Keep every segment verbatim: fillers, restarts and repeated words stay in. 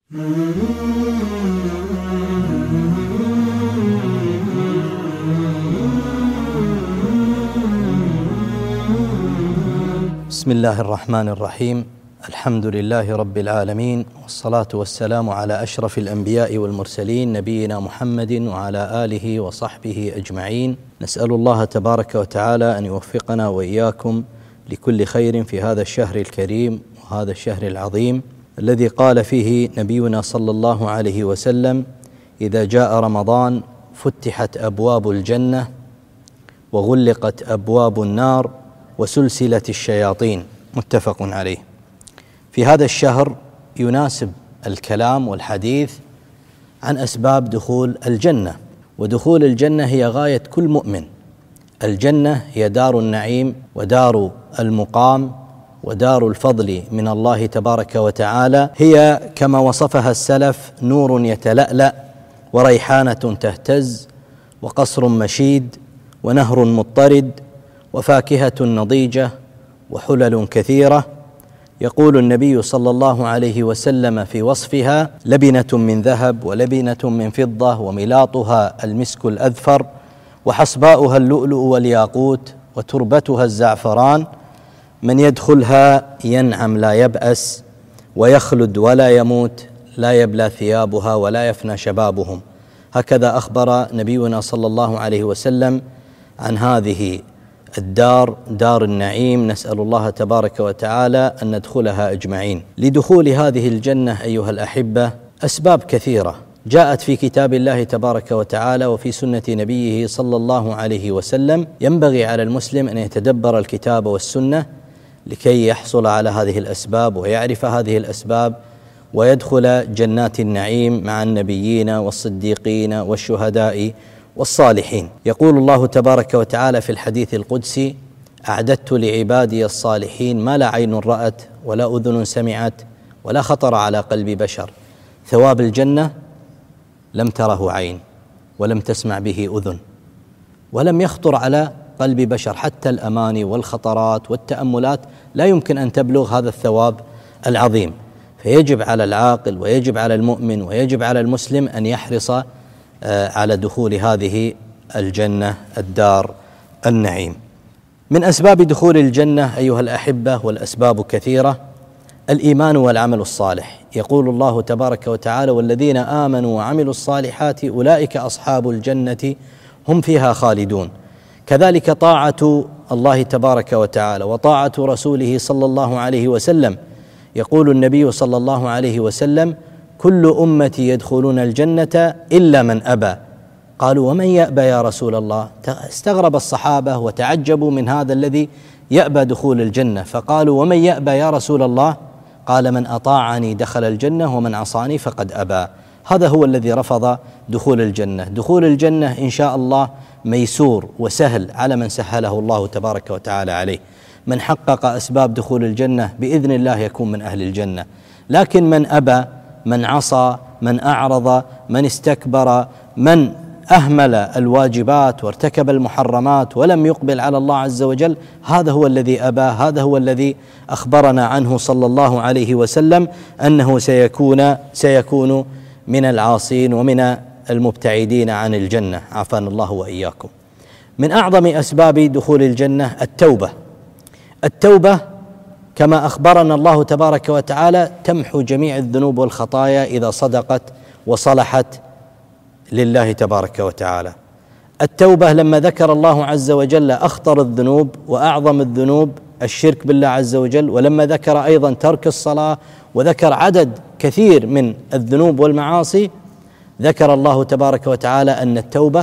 بسم الله الرحمن الرحيم. الحمد لله رب العالمين، والصلاة والسلام على أشرف الأنبياء والمرسلين نبينا محمد وعلى آله وصحبه أجمعين. نسأل الله تبارك وتعالى أن يوفقنا وإياكم لكل خير في هذا الشهر الكريم وهذا الشهر العظيم الذي قال فيه نبينا صلى الله عليه وسلم: إذا جاء رمضان فتحت أبواب الجنة وغلقت أبواب النار وسلسلت الشياطين. متفق عليه. في هذا الشهر يناسب الكلام والحديث عن أسباب دخول الجنة، ودخول الجنة هي غاية كل مؤمن. الجنة هي دار النعيم ودار المقام ودار الفضل من الله تبارك وتعالى، هي كما وصفها السلف: نور يتلألأ وريحانة تهتز وقصر مشيد ونهر مضطرد وفاكهة نضيجة وحلل كثيرة. يقول النبي صلى الله عليه وسلم في وصفها: لبنة من ذهب ولبنة من فضة وملاطها المسك الأذفر وحصباؤها اللؤلؤ والياقوت وتربتها الزعفران، من يدخلها ينعم لا يبأس ويخلد ولا يموت، لا يبلى ثيابها ولا يفنى شبابهم. هكذا أخبر نبينا صلى الله عليه وسلم عن هذه الدار، دار النعيم. نسأل الله تبارك وتعالى أن ندخلها أجمعين. لدخول هذه الجنة أيها الأحبة أسباب كثيرة جاءت في كتاب الله تبارك وتعالى وفي سنة نبيه صلى الله عليه وسلم. ينبغي على المسلم أن يتدبر الكتاب والسنة لكي يحصل على هذه الأسباب ويعرف هذه الأسباب ويدخل جنات النعيم مع النبيين والصديقين والشهداء والصالحين. يقول الله تبارك وتعالى في الحديث القدسي: أعددت لعبادي الصالحين ما لا عين رأت ولا أذن سمعت ولا خطر على قلب بشر. ثواب الجنة لم تره عين ولم تسمع به أذن ولم يخطر على قلب بشر، حتى الأماني والخطرات والتأملات لا يمكن أن تبلغ هذا الثواب العظيم. فيجب على العاقل ويجب على المؤمن ويجب على المسلم أن يحرص على دخول هذه الجنة، الدار النعيم. من أسباب دخول الجنة أيها الأحبة، والأسباب كثيرة، الإيمان والعمل الصالح. يقول الله تبارك وتعالى: والذين آمنوا وعملوا الصالحات أولئك أصحاب الجنة هم فيها خالدون. كذلك طاعة الله تبارك وتعالى وطاعة رسوله صلى الله عليه وسلم. يقول النبي صلى الله عليه وسلم: كل أمتي يدخلون الجنة إلا من أبى. قالوا: ومن يأبى يا رسول الله؟ استغرب الصحابة وتعجبوا من هذا الذي يأبى دخول الجنة، فقالوا: ومن يأبى يا رسول الله؟ قال: من أطاعني دخل الجنة ومن عصاني فقد أبى. هذا هو الذي رفض دخول الجنة. دخول الجنة إن شاء الله ميسور وسهل على من سهله الله تبارك وتعالى عليه. من حقق أسباب دخول الجنة بإذن الله يكون من أهل الجنة. لكن من أبى، من عصى، من أعرض، من استكبر، من أهمل الواجبات وارتكب المحرمات ولم يقبل على الله عز وجل، هذا هو الذي أبى. هذا هو الذي أخبرنا عنه صلى الله عليه وسلم أنه سيكون سيكون من العاصين ومن المبتعدين عن الجنة، عافانا الله وإياكم. من أعظم أسباب دخول الجنة التوبة. التوبة كما أخبرنا الله تبارك وتعالى تمحو جميع الذنوب والخطايا إذا صدقت وصلحت لله تبارك وتعالى. التوبة لما ذكر الله عز وجل أخطر الذنوب وأعظم الذنوب الشرك بالله عز وجل، ولما ذكر أيضا ترك الصلاة وذكر عدد كثير من الذنوب والمعاصي، ذكر الله تبارك وتعالى أن التوبة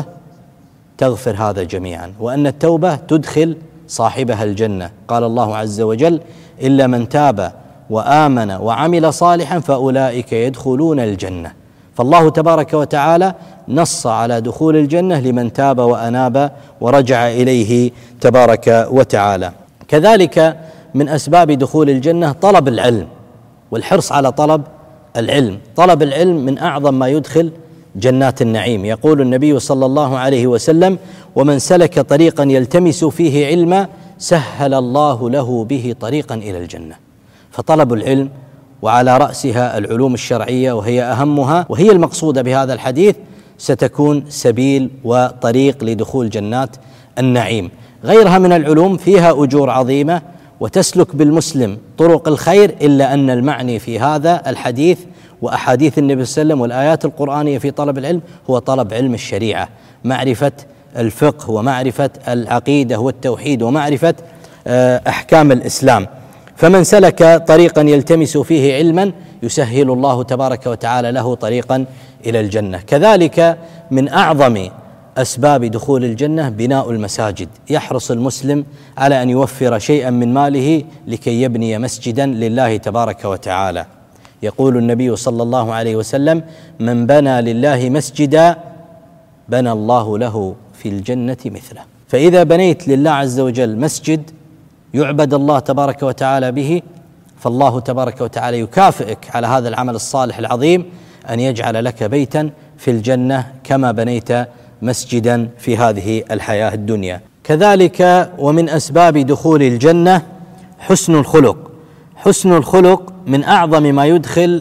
تغفر هذا جميعا، وأن التوبة تدخل صاحبها الجنة. قال الله عز وجل: إلا من تاب وآمن وعمل صالحا فأولئك يدخلون الجنة. فالله تبارك وتعالى نص على دخول الجنة لمن تاب وأناب ورجع إليه تبارك وتعالى. كذلك من أسباب دخول الجنة طلب العلم والحرص على طلب العلم. طلب العلم من أعظم ما يدخل جنات النعيم. يقول النبي صلى الله عليه وسلم: ومن سلك طريقا يلتمس فيه علما سهل الله له به طريقا إلى الجنة. فطلب العلم وعلى رأسها العلوم الشرعية وهي أهمها وهي المقصودة بهذا الحديث، ستكون سبيل وطريق لدخول جنات النعيم. غيرها من العلوم فيها أجور عظيمة وتسلك بالمسلم طرق الخير، إلا أن المعني في هذا الحديث وأحاديث النبي صلى الله عليه وسلم والآيات القرآنية في طلب العلم هو طلب علم الشريعة، معرفة الفقه ومعرفة العقيدة والتوحيد ومعرفة أحكام الإسلام. فمن سلك طريقا يلتمس فيه علما يسهل الله تبارك وتعالى له طريقا إلى الجنة. كذلك من أعظم أسباب دخول الجنة بناء المساجد، يحرص المسلم على أن يوفر شيئا من ماله لكي يبني مسجدا لله تبارك وتعالى. يقول النبي صلى الله عليه وسلم: من بنى لله مسجدا بنى الله له في الجنة مثله. فإذا بنيت لله عز وجل مسجد يعبد الله تبارك وتعالى به، فالله تبارك وتعالى يكافئك على هذا العمل الصالح العظيم أن يجعل لك بيتا في الجنة كما بنيت مسجدا في هذه الحياة الدنيا. كذلك ومن أسباب دخول الجنة حسن الخلق. حسن الخلق من أعظم ما يدخل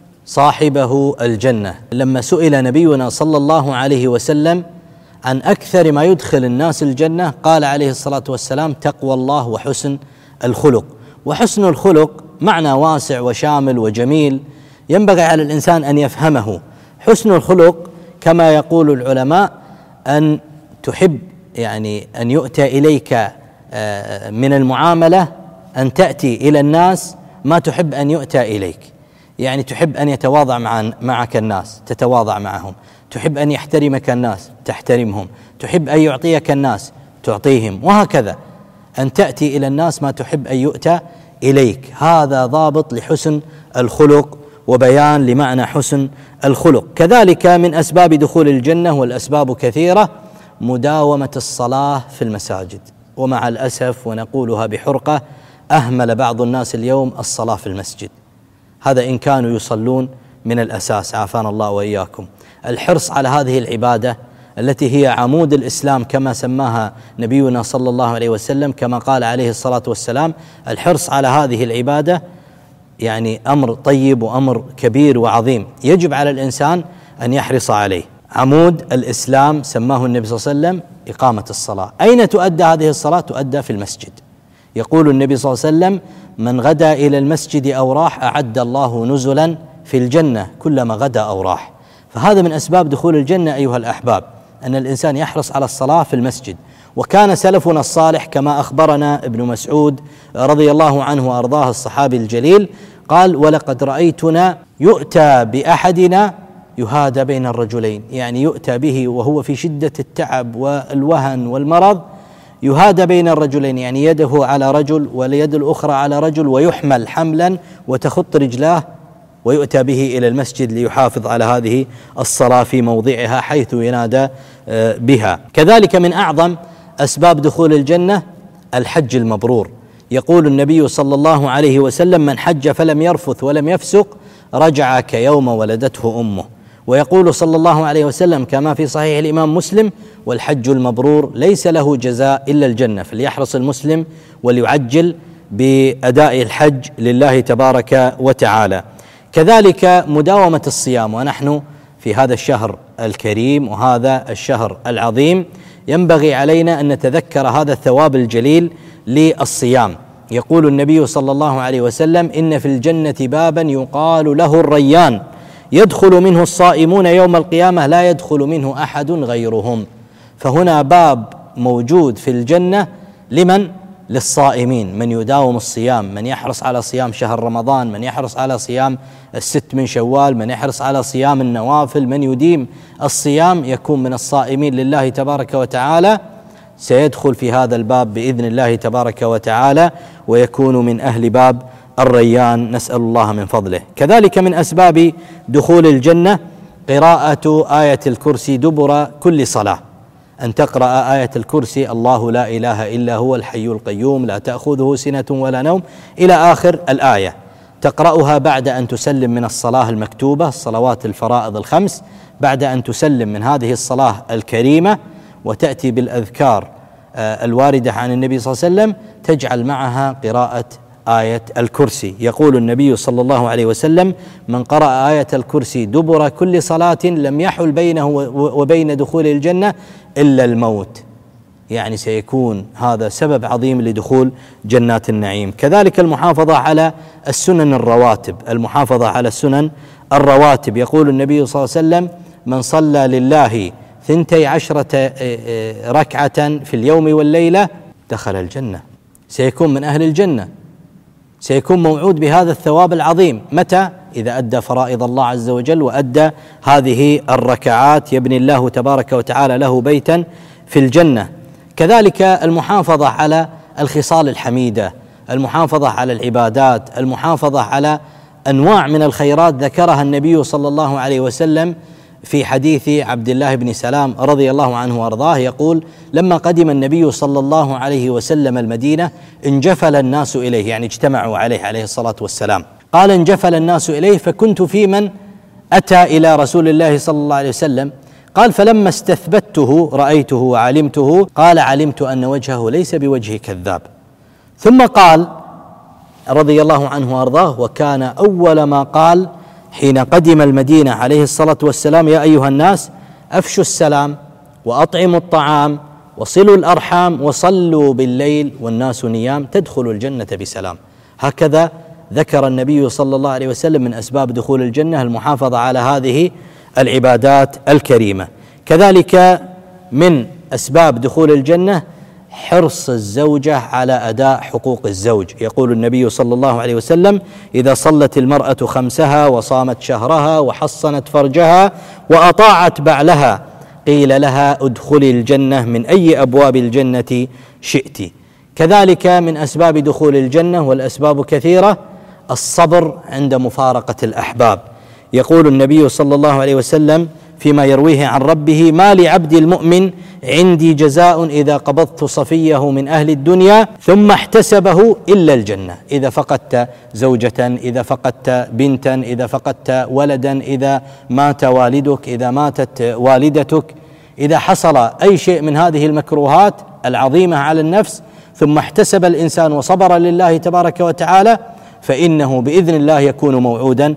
صاحبه الجنة. لما سئل نبينا صلى الله عليه وسلم عن أكثر ما يدخل الناس الجنة قال عليه الصلاة والسلام: تقوى الله وحسن الخلق. وحسن الخلق معنى واسع وشامل وجميل، ينبغي على الإنسان أن يفهمه. حسن الخلق كما يقول العلماء أن تحب يعني أن يؤتى إليك من المعاملة أن تأتي إلى الناس ما تحب أن يؤتى إليك، يعني تحب أن يتواضع مع معك الناس تتواضع معهم، تحب أن يحترمك الناس تحترمهم، تحب أن يعطيك الناس تعطيهم، وهكذا أن تأتي إلى الناس ما تحب أن يؤتى إليك. هذا ضابط لحسن الخلق وبيان لمعنى حسن الخلق. كذلك من أسباب دخول الجنة والأسباب كثيرة مداومة الصلاة في المساجد. ومع الأسف ونقولها بحرقة أهمل بعض الناس اليوم الصلاة في المسجد، هذا إن كانوا يصلون من الأساس عافانا الله وإياكم. الحرص على هذه العبادة التي هي عمود الإسلام كما سماها نبينا صلى الله عليه وسلم، كما قال عليه الصلاة والسلام: الحرص على هذه العبادة يعني أمر طيب وأمر كبير وعظيم، يجب على الإنسان أن يحرص عليه. عمود الإسلام سماه النبي صلى الله عليه وسلم إقامة الصلاة. أين تؤدى هذه الصلاة؟ تؤدى في المسجد. يقول النبي صلى الله عليه وسلم: من غدا إلى المسجد أو راح أعد الله نزلا في الجنة كلما غدا أو راح. فهذا من أسباب دخول الجنة أيها الأحباب، أن الإنسان يحرص على الصلاة في المسجد. وكان سلفنا الصالح كما أخبرنا ابن مسعود رضي الله عنه وأرضاه الصحابي الجليل قال: ولقد رأيتنا يؤتى بأحدنا يهادى بين الرجلين، يعني يؤتى به وهو في شدة التعب والوهن والمرض، يهادى بين الرجلين، يعني يده على رجل واليد الأخرى على رجل، ويحمل حملا وتخط رجلاه ويؤتى به إلى المسجد ليحافظ على هذه الصلاة في موضعها حيث ينادى بها. كذلك من أعظم أسباب دخول الجنة الحج المبرور. يقول النبي صلى الله عليه وسلم: من حج فلم يرفث ولم يفسق رجع كيوم ولدته أمه. ويقول صلى الله عليه وسلم كما في صحيح الإمام مسلم: والحج المبرور ليس له جزاء إلا الجنة. فليحرص المسلم وليعجل بأداء الحج لله تبارك وتعالى. كذلك مداومة الصيام، ونحن في هذا الشهر الكريم وهذا الشهر العظيم ينبغي علينا أن نتذكر هذا الثواب الجليل للصيام. يقول النبي صلى الله عليه وسلم: إن في الجنة بابا يقال له الريان يدخل منه الصائمون يوم القيامة لا يدخل منه أحد غيرهم. فهنا باب موجود في الجنة لمن؟ للصائمين، من يداوم الصيام، من يحرص على صيام شهر رمضان، من يحرص على صيام الست من شوال، من يحرص على صيام النوافل، من يديم الصيام يكون من الصائمين لله تبارك وتعالى، سيدخل في هذا الباب بإذن الله تبارك وتعالى ويكون من أهل باب الريان، نسأل الله من فضله. كذلك من أسباب دخول الجنة قراءة آية الكرسي دبر كل صلاة، أن تقرأ آية الكرسي: الله لا إله إلا هو الحي القيوم لا تأخذه سنة ولا نوم إلى آخر الآية. تقرأها بعد أن تسلم من الصلاة المكتوبة، الصلوات الفرائض الخمس، بعد أن تسلم من هذه الصلاة الكريمة، وتأتي بالأذكار الواردة عن النبي صلى الله عليه وسلم، تجعل معها قراءة آية الكرسي. يقول النبي صلى الله عليه وسلم: من قرأ آية الكرسي دبر كل صلاة لم يحل بينه وبين دخول الجنة إلا الموت، يعني سيكون هذا سبب عظيم لدخول جنات النعيم. كذلك المحافظة على السنن الرواتب، المحافظة على السنن الرواتب. يقول النبي صلى الله عليه وسلم: من صلى لله ثنتي عشرة ركعة في اليوم والليلة دخل الجنة، سيكون من أهل الجنة، سيكون موعود بهذا الثواب العظيم. متى؟ إذا أدى فرائض الله عز وجل وأدى هذه الركعات، يبني الله تبارك وتعالى له بيتا في الجنة. كذلك المحافظة على الخصال الحميدة، المحافظة على العبادات، المحافظة على أنواع من الخيرات ذكرها النبي صلى الله عليه وسلم في حديث عبد الله بن سلام رضي الله عنه وارضاه، يقول: لما قدم النبي صلى الله عليه وسلم المدينة انجفل الناس إليه، يعني اجتمعوا عليه عليه الصلاة والسلام. قال: انجفل الناس إليه فكنت في من أتى إلى رسول الله صلى الله عليه وسلم. قال: فلما استثبته رأيته وعلمته، قال: علمت أن وجهه ليس بوجه كذاب. ثم قال رضي الله عنه وارضاه: وكان أول ما قال حين قدم المدينة عليه الصلاة والسلام: يا أيها الناس أفشوا السلام وأطعموا الطعام وصلوا الأرحام وصلوا بالليل والناس نيام تدخلوا الجنة بسلام. هكذا ذكر النبي صلى الله عليه وسلم من أسباب دخول الجنة المحافظة على هذه العبادات الكريمة. كذلك من أسباب دخول الجنة حرص الزوجة على أداء حقوق الزوج. يقول النبي صلى الله عليه وسلم: إذا صلت المرأة خمسها وصامت شهرها وحصنت فرجها وأطاعت بعلها قيل لها ادخلي الجنة من أي أبواب الجنة شئت. كذلك من أسباب دخول الجنة، والأسباب كثيرة، الصبر عند مفارقة الأحباب. يقول النبي صلى الله عليه وسلم فيما يرويه عن ربه: ما لعبد المؤمن عندي جزاء إذا قبضت صفيه من أهل الدنيا ثم احتسبه إلا الجنة. إذا فقدت زوجة، إذا فقدت بنتا، إذا فقدت ولدا، إذا مات والدك، إذا ماتت والدتك، إذا حصل أي شيء من هذه المكروهات العظيمة على النفس ثم احتسب الإنسان وصبر لله تبارك وتعالى، فإنه بإذن الله يكون موعودا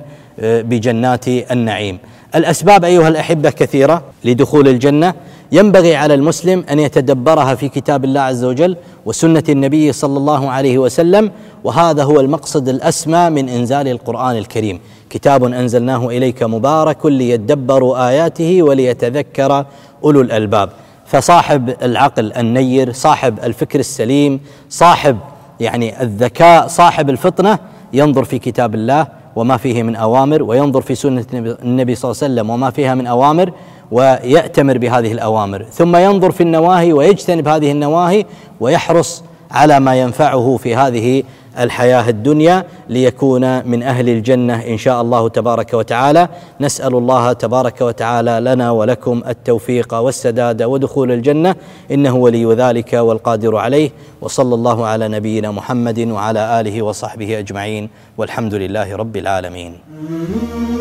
بجنات النعيم. الأسباب أيها الأحبة كثيرة لدخول الجنة، ينبغي على المسلم أن يتدبرها في كتاب الله عز وجل وسنة النبي صلى الله عليه وسلم، وهذا هو المقصد الأسمى من إنزال القرآن الكريم: كتاب أنزلناه إليك مبارك ليدبروا آياته وليتذكر أولو الألباب. فصاحب العقل النير، صاحب الفكر السليم، صاحب يعني الذكاء، صاحب الفطنة، ينظر في كتاب الله وما فيه من أوامر، وينظر في سنة النبي صلى الله عليه وسلم وما فيها من أوامر، ويأتمر بهذه الأوامر، ثم ينظر في النواهي ويجتنب هذه النواهي، ويحرص على ما ينفعه في هذه الحياة الدنيا ليكون من أهل الجنة إن شاء الله تبارك وتعالى. نسأل الله تبارك وتعالى لنا ولكم التوفيق والسداد ودخول الجنة، إنه ولي ذلك والقادر عليه. وصلى الله على نبينا محمد وعلى آله وصحبه أجمعين، والحمد لله رب العالمين.